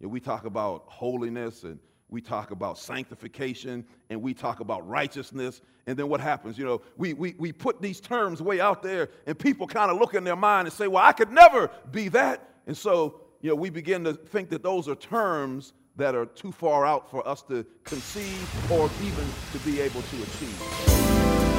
we talk about holiness, and we talk about sanctification, and we talk about righteousness. And then what happens? We put these terms way out there, and people kind of look in their mind and say, well, I could never be that. And so, we begin to think that those are terms that are too far out for us to conceive or even to be able to achieve.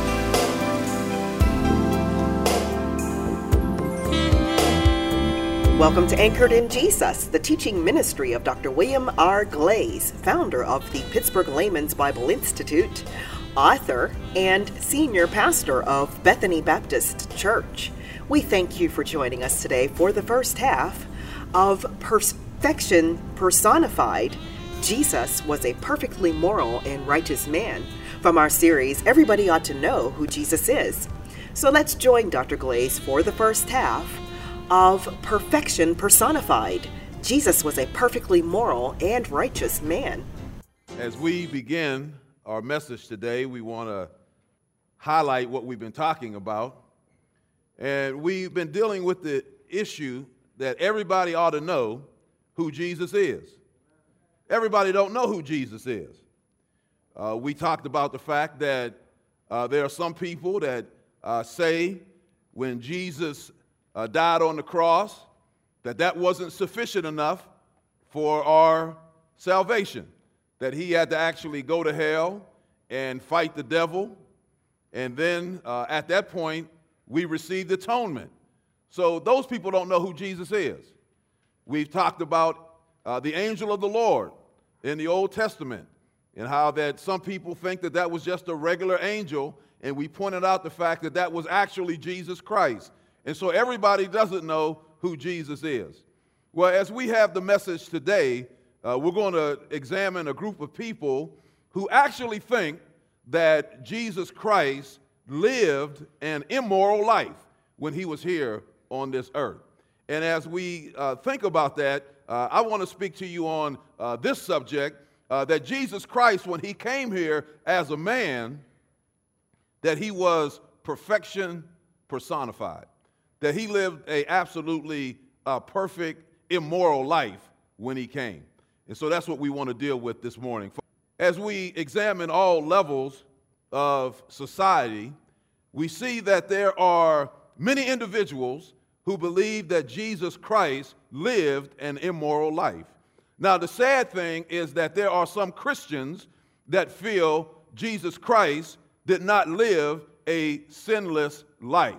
Welcome to Anchored in Jesus, the teaching ministry of Dr. William R. Glaze, founder of the Pittsburgh Layman's Bible Institute, author, and senior pastor of Bethany Baptist Church. We thank you for joining us today for the first half of Perfection Personified. Jesus was a perfectly moral and righteous man, from our series, Everybody Ought to Know Who Jesus Is. So let's join Dr. Glaze for the first half of Perfection Personified. Jesus was a perfectly moral and righteous man. As we begin our message today, we want to highlight what we've been talking about. And we've been dealing with the issue that everybody ought to know who Jesus is. Everybody don't know who Jesus is. We talked about the fact that there are some people that say when Jesus died on the cross, that wasn't sufficient enough for our salvation, that he had to actually go to hell and fight the devil, and then at that point, we received atonement. So those people don't know who Jesus is. We've talked about the angel of the Lord in the Old Testament, and how that some people think that was just a regular angel, and we pointed out the fact that was actually Jesus Christ. And so everybody doesn't know who Jesus is. Well, as we have the message today, we're going to examine a group of people who actually think that Jesus Christ lived an immoral life when he was here on this earth. And as we think about that, I want to speak to you on this subject, that Jesus Christ, when he came here as a man, that he was perfection personified. That he lived a absolutely perfect, immoral life when he came. And so that's what we want to deal with this morning. As we examine all levels of society, we see that there are many individuals who believe that Jesus Christ lived an immoral life. Now, the sad thing is that there are some Christians that feel Jesus Christ did not live a sinless life.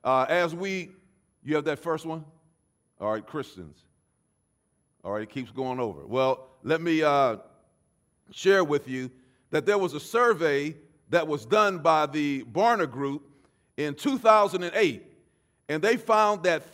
You have that first one? All right, Christians. All right, it keeps going over. Well, let me share with you that there was a survey that was done by the Barna Group in 2008, and they found that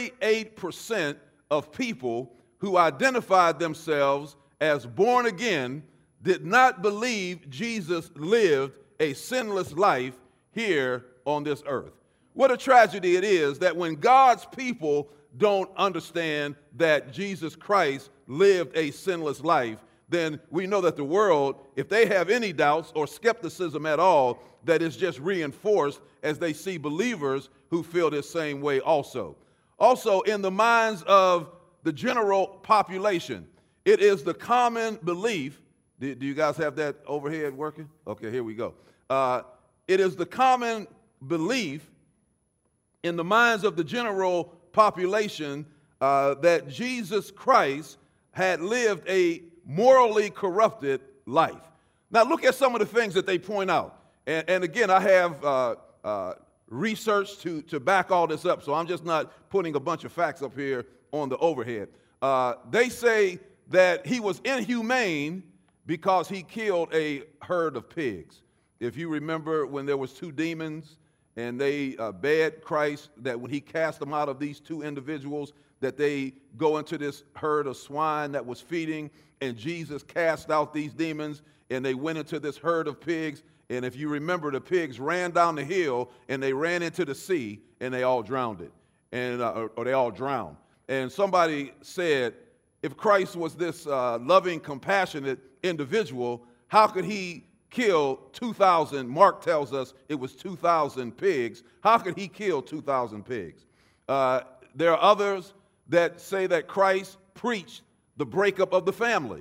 38% of people who identified themselves as born again did not believe Jesus lived a sinless life here on this earth. What a tragedy it is that when God's people don't understand that Jesus Christ lived a sinless life, then we know that the world, if they have any doubts or skepticism at all, that is just reinforced as they see believers who feel this same way also. Also, in the minds of the general population, it is the common belief. Do you guys have that overhead working? Okay, here we go. It is the common belief in the minds of the general population that Jesus Christ had lived a morally corrupted life. Now look at some of the things that they point out. And again, I have research to back all this up, so I'm just not putting a bunch of facts up here on the overhead. They say that he was inhumane because he killed a herd of pigs. If you remember when there was two demons and they begged Christ that when he cast them out of these two individuals, that they go into this herd of swine that was feeding, and Jesus cast out these demons, and they went into this herd of pigs, and if you remember, the pigs ran down the hill, and they ran into the sea, and they all drowned it, or they all drowned. And somebody said, if Christ was this loving, compassionate individual, how could he kill 2,000, Mark tells us it was 2,000 pigs. How could he kill 2,000 pigs? There are others that say that Christ preached the breakup of the family.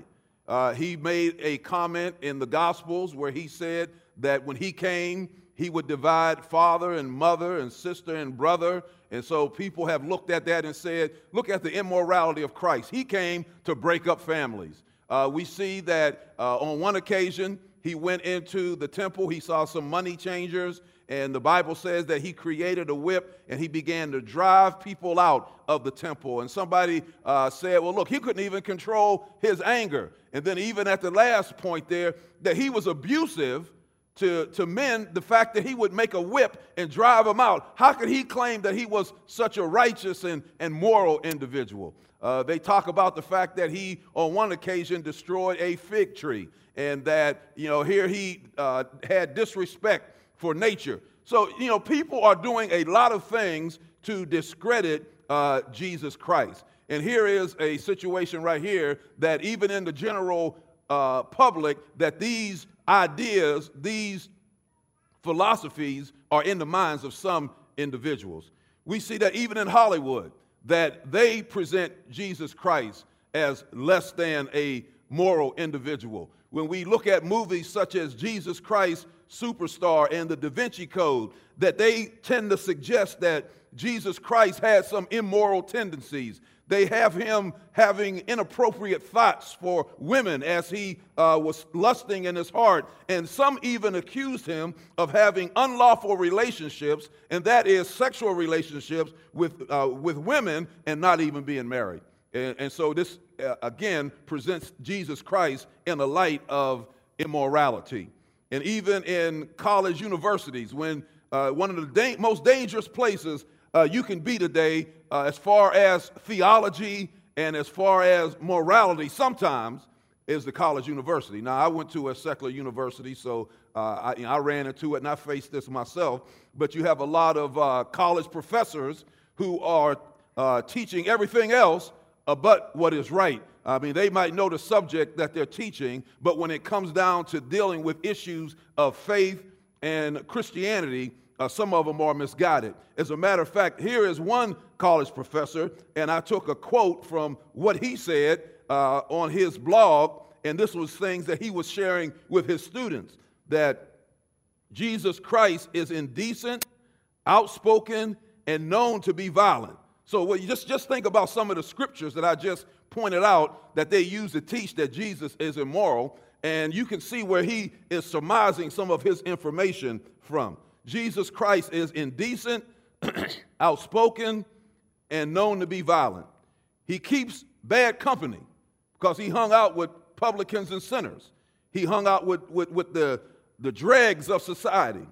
He made a comment in the Gospels where he said that when he came, he would divide father and mother and sister and brother. And so people have looked at that and said, look at the immorality of Christ. He came to break up families. We see that on one occasion, he went into the temple. He saw some money changers. And the Bible says that he created a whip and he began to drive people out of the temple. And somebody said, well, look, he couldn't even control his anger. And then even at the last point there, that he was abusive to men, the fact that he would make a whip and drive them out. How could he claim that he was such a righteous and moral individual? They talk about the fact that he, on one occasion, destroyed a fig tree. And that, here he had disrespect for nature. So, people are doing a lot of things to discredit Jesus Christ. And here is a situation right here that even in the general public, that these ideas, these philosophies are in the minds of some individuals. We see that even in Hollywood, that they present Jesus Christ as less than a moral individual. When we look at movies such as Jesus Christ Superstar and the Da Vinci Code, that they tend to suggest that Jesus Christ had some immoral tendencies. They have him having inappropriate thoughts for women as he was lusting in his heart. And some even accused him of having unlawful relationships, and that is sexual relationships with women and not even being married. And so this, again, presents Jesus Christ in a light of immorality. And even in college universities, when one of the most dangerous places you can be today as far as theology and as far as morality sometimes is the college university. Now, I went to a secular university, so I ran into it and I faced this myself. But you have a lot of college professors who are teaching everything else but what is right. I mean, they might know the subject that they're teaching, but when it comes down to dealing with issues of faith and Christianity, some of them are misguided. As a matter of fact, here is one college professor, and I took a quote from what he said on his blog, and this was things that he was sharing with his students, that Jesus Christ is indecent, outspoken, and known to be violent. So just think about some of the scriptures that I just pointed out that they use to teach that Jesus is immoral, and you can see where he is surmising some of his information from. Jesus Christ is indecent, outspoken, and known to be violent. He keeps bad company because he hung out with publicans and sinners. He hung out with the dregs of society.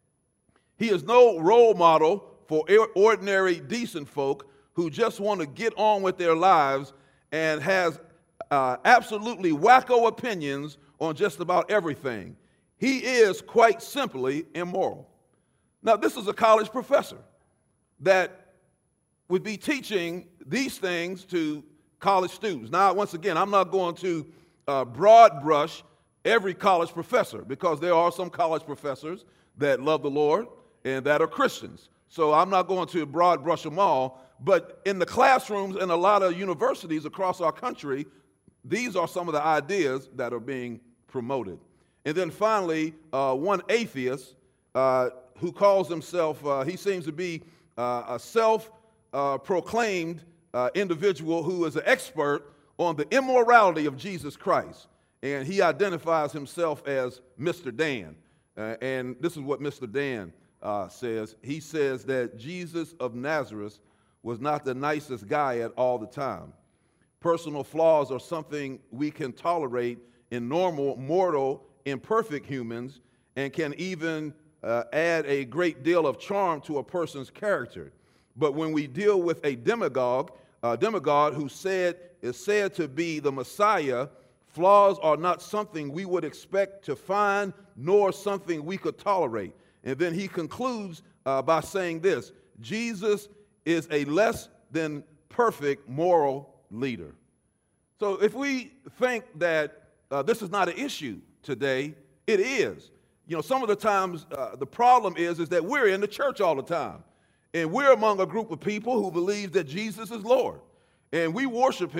He is no role model for ordinary, decent folk who just want to get on with their lives and has absolutely wacko opinions on just about everything. He is quite simply immoral. Now, this is a college professor that would be teaching these things to college students. Now, once again, I'm not going to broad brush every college professor because there are some college professors that love the Lord and that are Christians. So I'm not going to broad brush them all, but in the classrooms in a lot of universities across our country, these are some of the ideas that are being promoted. And then finally, one atheist who calls himself, he seems to be a self-proclaimed individual who is an expert on the immorality of Jesus Christ. And he identifies himself as Mr. Dan. And this is what Mr. Dan says. He says that Jesus of Nazareth was not the nicest guy at all the time. Personal flaws are something we can tolerate in normal, mortal, imperfect humans and can even add a great deal of charm to a person's character. But when we deal with a demagogue who is said to be the Messiah, flaws are not something we would expect to find, nor something we could tolerate. And then he concludes by saying this: Jesus is a less than perfect moral leader. So if we think that this is not an issue today, it is. Some of the times the problem is that we're in the church all the time. And we're among a group of people who believe that Jesus is Lord. And we worship him.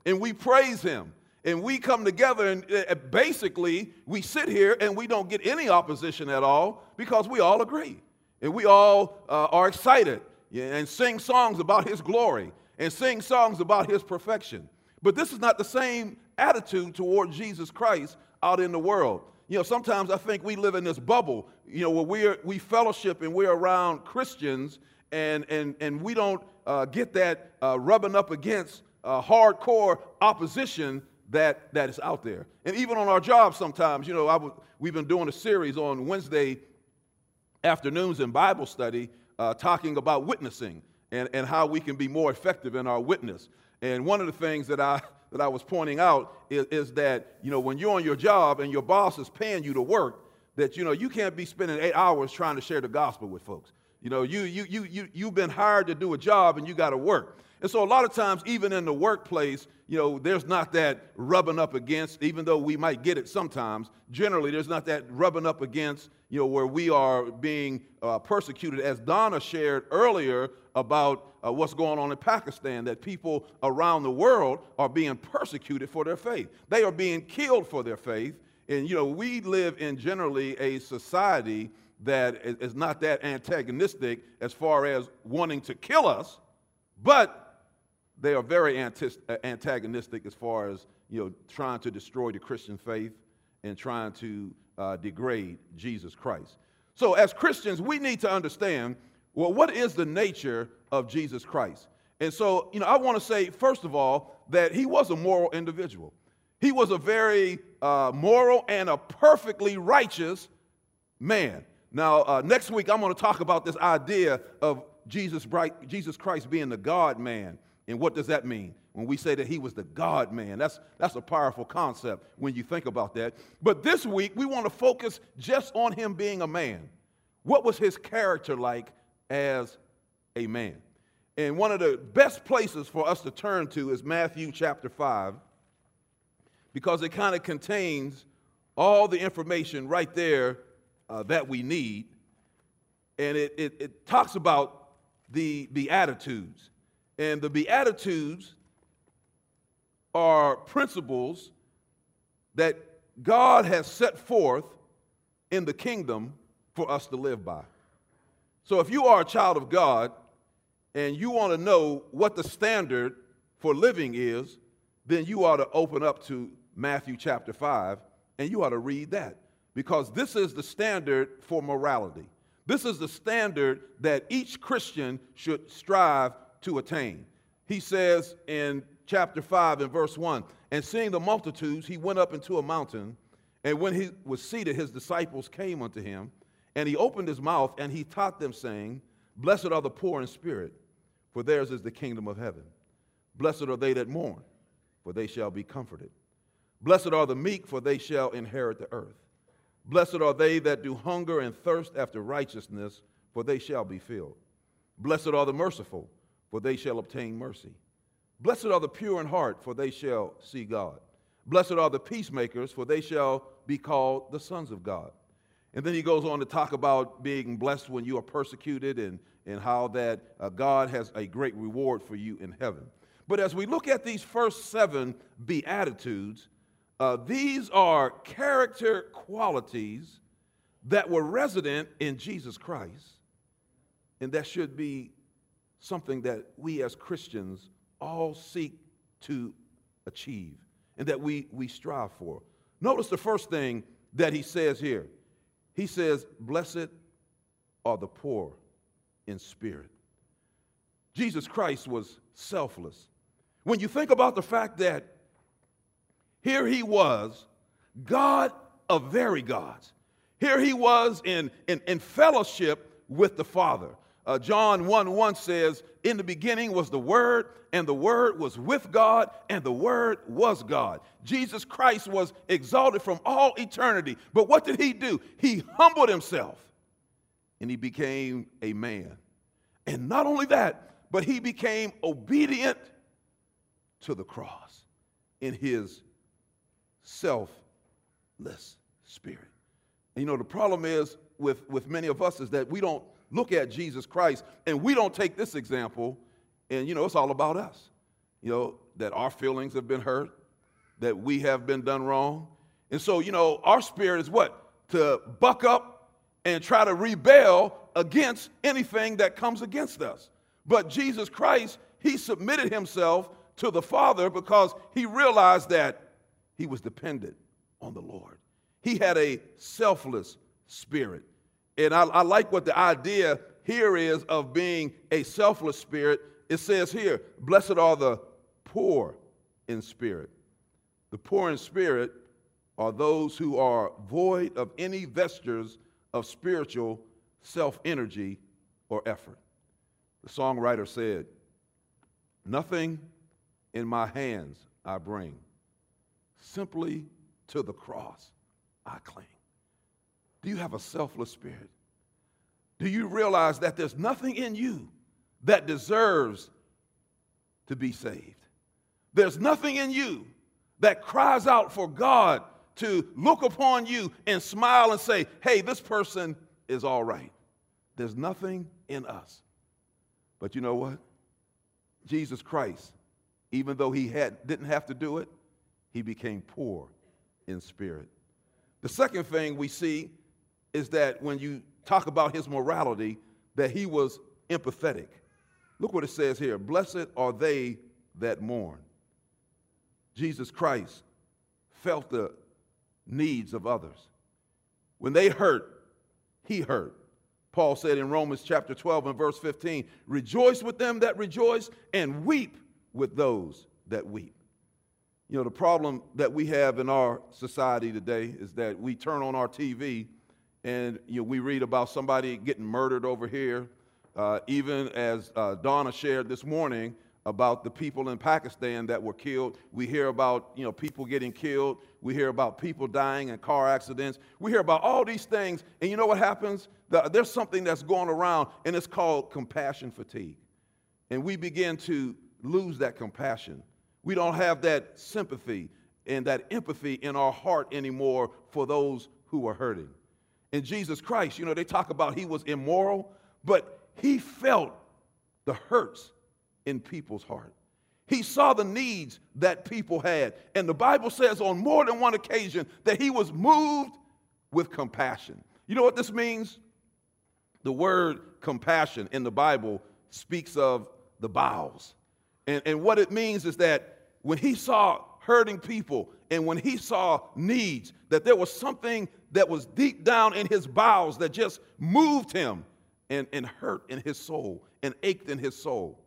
and we praise him. And we come together and basically we sit here and we don't get any opposition at all because we all agree. And we all are excited and sing songs about his glory and sing songs about his perfection. But this is not the same attitude toward Jesus Christ out in the world. Sometimes I think we live in this bubble, where we fellowship and we're around Christians and we don't get that rubbing up against hardcore opposition that is out there. And even on our jobs sometimes, we've been doing a series on Wednesday afternoons in Bible study talking about witnessing and how we can be more effective in our witness. And one of the things that I was pointing out is that, when you're on your job and your boss is paying you to work, that, you can't be spending 8 hours trying to share the gospel with folks. You've been hired to do a job and you got to work. And so a lot of times, even in the workplace, there's not that rubbing up against, even though we might get it sometimes, generally there's not that rubbing up against, where we are being persecuted, as Donna shared earlier about what's going on in Pakistan, that people around the world are being persecuted for their faith. They are being killed for their faith. And, we live in generally a society that is not that antagonistic as far as wanting to kill us, but they are very antagonistic as far as, trying to destroy the Christian faith and trying to degrade Jesus Christ. So as Christians, we need to understand, well, what is the nature of Jesus Christ? And so, I want to say, first of all, that he was a moral individual. He was a very moral and a perfectly righteous man. Now, next week, I'm going to talk about this idea of Jesus Christ being the God-man. And what does that mean? When we say that he was the God-man, that's a powerful concept when you think about that. But this week, we want to focus just on him being a man. What was his character like as a man? And one of the best places for us to turn to is Matthew chapter 5, because it kind of contains all the information right there that we need. And it talks about the Beatitudes. And the Beatitudes are principles that God has set forth in the kingdom for us to live by. So if you are a child of God and you want to know what the standard for living is, then you ought to open up to Matthew chapter 5 and you ought to read that, because this is the standard for morality. This is the standard that each Christian should strive to attain. He says in chapter 5 and verse 1, and seeing the multitudes, he went up into a mountain, and when he was seated, his disciples came unto him, and he opened his mouth, and he taught them, saying, Blessed are the poor in spirit, for theirs is the kingdom of heaven. Blessed are they that mourn, for they shall be comforted. Blessed are the meek, for they shall inherit the earth. Blessed are they that do hunger and thirst after righteousness, for they shall be filled. Blessed are the merciful, for they shall obtain mercy. Blessed are the pure in heart, for they shall see God. Blessed are the peacemakers, for they shall be called the sons of God. And then he goes on to talk about being blessed when you are persecuted and how that God has a great reward for you in heaven. But as we look at these first 7 Beatitudes, these are character qualities that were resident in Jesus Christ, and that should be something that we as Christians all seek to achieve and that we strive for. Notice the first thing that he says here. He says, Blessed are the poor in spirit. Jesus Christ was selfless. When you think about the fact that here he was, God of very gods. Here he was in fellowship with the Father. John 1:1 says, in the beginning was the Word, and the Word was with God, and the Word was God. Jesus Christ was exalted from all eternity. But what did he do? He humbled himself, and he became a man. And not only that, but he became obedient to the cross in his selfless spirit. And the problem is with many of us is that we don't look at Jesus Christ and we don't take this example and, it's all about us. that our feelings have been hurt, that we have been done wrong. And so, our spirit is what? To buck up and try to rebel against anything that comes against us. But Jesus Christ, he submitted himself to the Father because he realized that he was dependent on the Lord. He had a selfless spirit. And I like what the idea here is of being a selfless spirit. It says here, blessed are the poor in spirit. The poor in spirit are those who are void of any vestures of spiritual self-energy or effort. The songwriter said, nothing in my hands I bring, simply to the cross I cling. Do you have a selfless spirit? Do you realize that there's nothing in you that deserves to be saved? There's nothing in you that cries out for God to look upon you and smile and say, hey, this person is all right. There's nothing in us. But you know what? Jesus Christ, even though he didn't have to do it, he became poor in spirit. The second thing we see is that when you talk about his morality, that he was empathetic. Look what it says here. Blessed are they that mourn. Jesus Christ felt the needs of others. When they hurt, he hurt. Paul said in Romans chapter 12 and verse 15, rejoice with them that rejoice and weep with those that weep. The problem that we have in our society today is that we turn on our TV and we read about somebody getting murdered over here. Even as Donna shared this morning about the people in Pakistan that were killed. We hear about people getting killed. We hear about people dying in car accidents. We hear about all these things. And you know what happens? There's something that's going around, and it's called compassion fatigue. And we begin to lose that compassion. We don't have that sympathy and that empathy in our heart anymore for those who are hurting. In Jesus Christ, they talk about he was immoral, but he felt the hurts in people's heart. He saw the needs that people had. And the Bible says on more than one occasion that he was moved with compassion. You know what this means? The word compassion in the Bible speaks of the bowels. And what it means is that when he saw hurting people and when he saw needs, that there was something that was deep down in his bowels that just moved him and hurt in his soul and ached in his soul.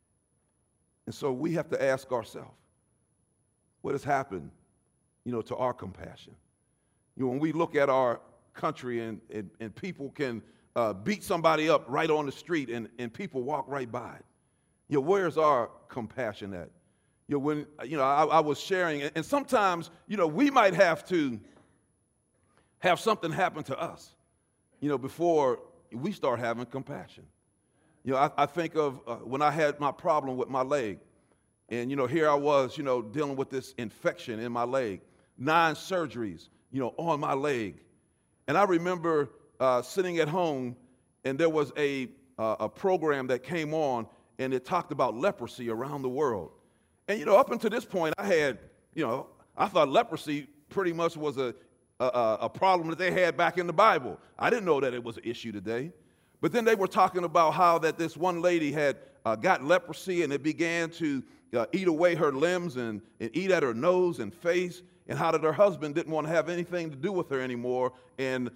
And so we have to ask ourselves, what has happened, to our compassion? When we look at our country and people can beat somebody up right on the street and people walk right by it. Where's our compassion at? When I was sharing, and sometimes, we might have to have something happen to us, before we start having compassion. I think of when I had my problem with my leg, and, here I was, dealing with this infection in my leg, 9 surgeries, on my leg. And I remember sitting at home, and there was a program that came on, and it talked about leprosy around the world. And, up until this point, I had, I thought leprosy pretty much was a problem that they had back in the Bible. I didn't know that it was an issue today. But then they were talking about how that this one lady had got leprosy, and it began to eat away her limbs and eat at her nose and face, and how that her husband didn't want to have anything to do with her anymore. And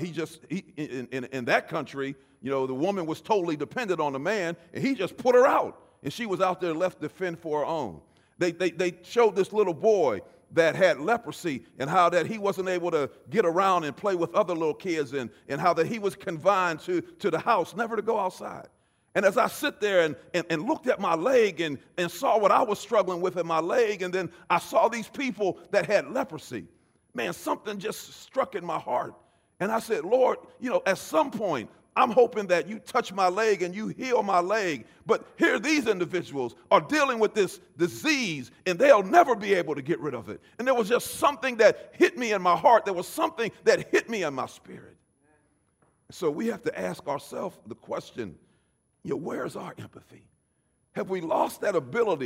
in that country, the woman was totally dependent on the man, and he just put her out. And she was out there left to fend for her own. They showed this little boy that had leprosy and how that he wasn't able to get around and play with other little kids and how that he was confined to the house, never to go outside. And as I sit there and looked at my leg and saw what I was struggling with in my leg, and then I saw these people that had leprosy, man, something just struck in my heart. And I said, Lord, at some point, I'm hoping that you touch my leg and you heal my leg. But here these individuals are dealing with this disease, and they'll never be able to get rid of it. And there was just something that hit me in my heart. There was something that hit me in my spirit. So we have to ask ourselves the question, where's our empathy? Have we lost that ability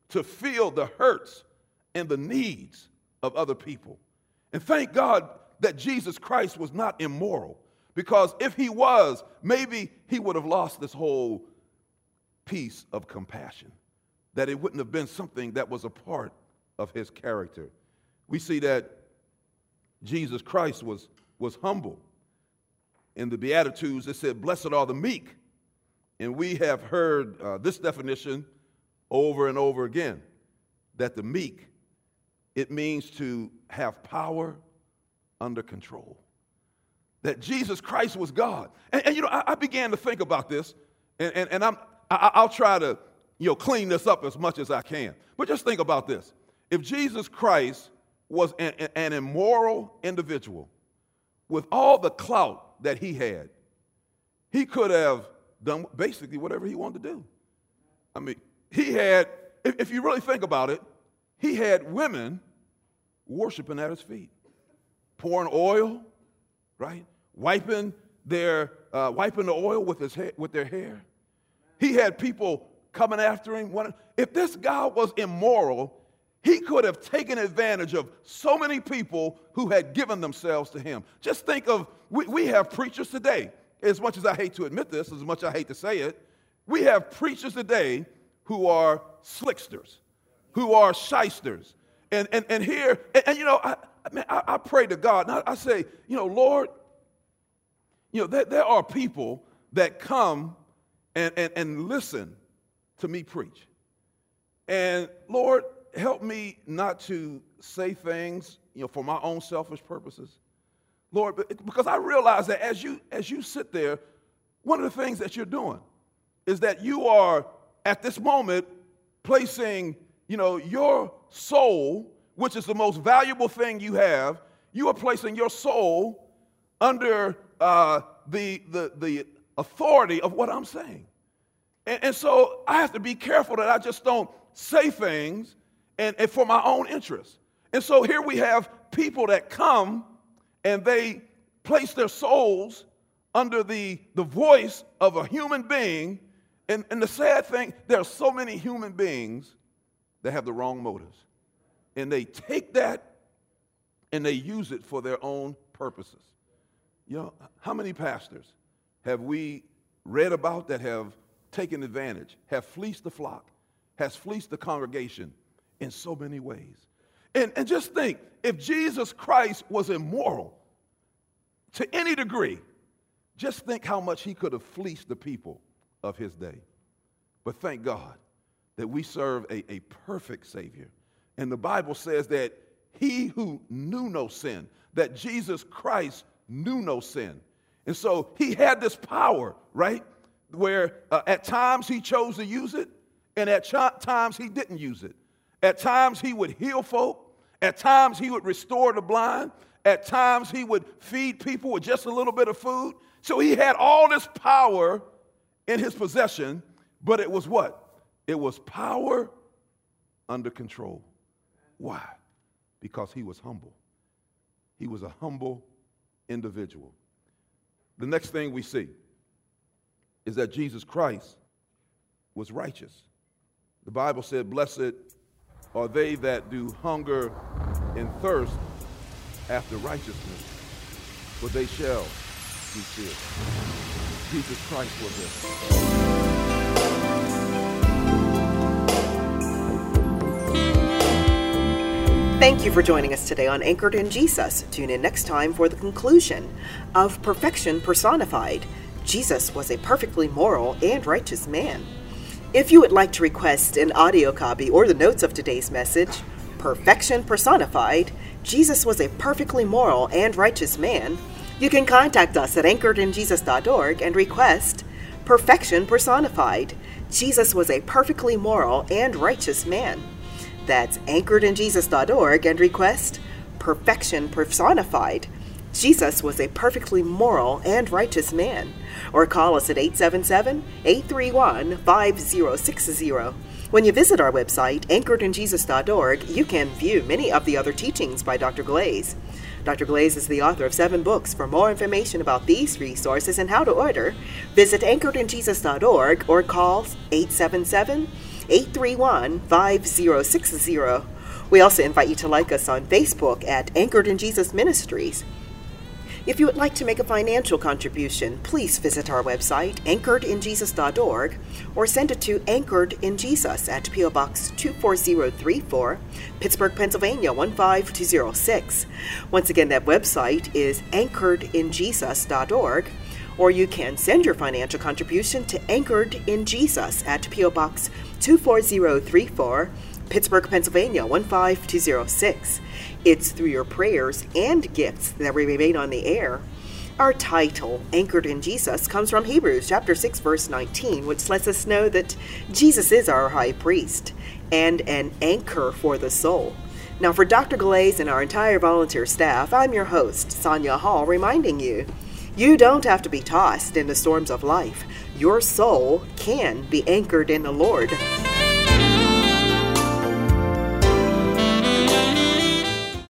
to feel the hurts and the needs of other people. And thank God that Jesus Christ was not immoral, because if he was, maybe he would have lost this whole piece of compassion, that it wouldn't have been something that was a part of his character. We see that Jesus Christ was humble. In the Beatitudes, it said, "Blessed are the meek." And we have heard this definition over and over again, that the meek, it means to have power under control. That Jesus Christ was God. And you know, I began to think about this, and I'll try to, clean this up as much as I can. But just think about this. If Jesus Christ was an immoral individual with all the clout that he had, he could have done basically whatever he wanted to do. I mean, he had, if you really think about it, he had women worshiping at his feet, pouring oil, right? Wiping the oil with their hair. He had people coming after him. If this guy was immoral, he could have taken advantage of so many people who had given themselves to him. Just think of, we have preachers today, as much as I hate to admit this, as much as I hate to say it, we have preachers today who are slicksters, who are shysters. And here, I pray to God, and I say, Lord, there are people that come and listen to me preach. And Lord, help me not to say things, for my own selfish purposes. Lord, because I realize that as you sit there, one of the things that you're doing is that you are, at this moment, placing, your soul, which is the most valuable thing you have, you are placing your soul under the authority of what I'm saying. And so I have to be careful that I just don't say things and for my own interest. And so here we have people that come and they place their souls under the voice of a human being. And the sad thing, there are so many human beings that have the wrong motives. And they take that and they use it for their own purposes. How many pastors have we read about that have taken advantage, have fleeced the flock, has fleeced the congregation in so many ways? And just think, if Jesus Christ was immoral to any degree, just think how much he could have fleeced the people of his day. But thank God that we serve a perfect Savior. And the Bible says that he who knew no sin, that Jesus Christ knew no sin. And so he had this power, right, where at times he chose to use it, and at times he didn't use it. At times he would heal folk. At times he would restore the blind. At times he would feed people with just a little bit of food. So he had all this power in his possession, but it was what? It was power under control. Why? Because he was humble. He was a humble individual. The next thing we see is that Jesus Christ was righteous. The Bible said, "Blessed are they that do hunger and thirst after righteousness, for they shall be filled." Jesus Christ was this. Thank you for joining us today on Anchored in Jesus. Tune in next time for the conclusion of Perfection Personified. Jesus was a perfectly moral and righteous man. If you would like to request an audio copy or the notes of today's message, Perfection Personified, Jesus was a perfectly moral and righteous man, you can contact us at anchoredinjesus.org and request Perfection Personified. Jesus was a perfectly moral and righteous man. That's anchoredinjesus.org and request Perfection Personified. Jesus was a perfectly moral and righteous man. Or call us at 877-831-5060. When you visit our website, anchoredinjesus.org, you can view many of the other teachings by Dr. Glaze. Dr. Glaze is the author of 7 books. For more information about these resources and how to order, visit anchoredinjesus.org or call 877 831-5060. We also invite you to like us on Facebook at Anchored in Jesus Ministries. If you would like to make a financial contribution, please visit our website, anchoredinjesus.org, or send it to Anchored in Jesus at P.O. Box 24034, Pittsburgh, Pennsylvania 15206. Once again, that website is anchoredinjesus.org, or you can send your financial contribution to Anchored in Jesus at P.O. Box 24034, Pittsburgh, Pennsylvania 15206. It's through your prayers and gifts that we remain on the air. Our title, Anchored in Jesus, comes from Hebrews chapter 6, verse 19, which lets us know that Jesus is our high priest and an anchor for the soul. Now, for Dr. Glaze and our entire volunteer staff, I'm your host, Sonia Hall, reminding you, you don't have to be tossed in the storms of life. Your soul can be anchored in the Lord.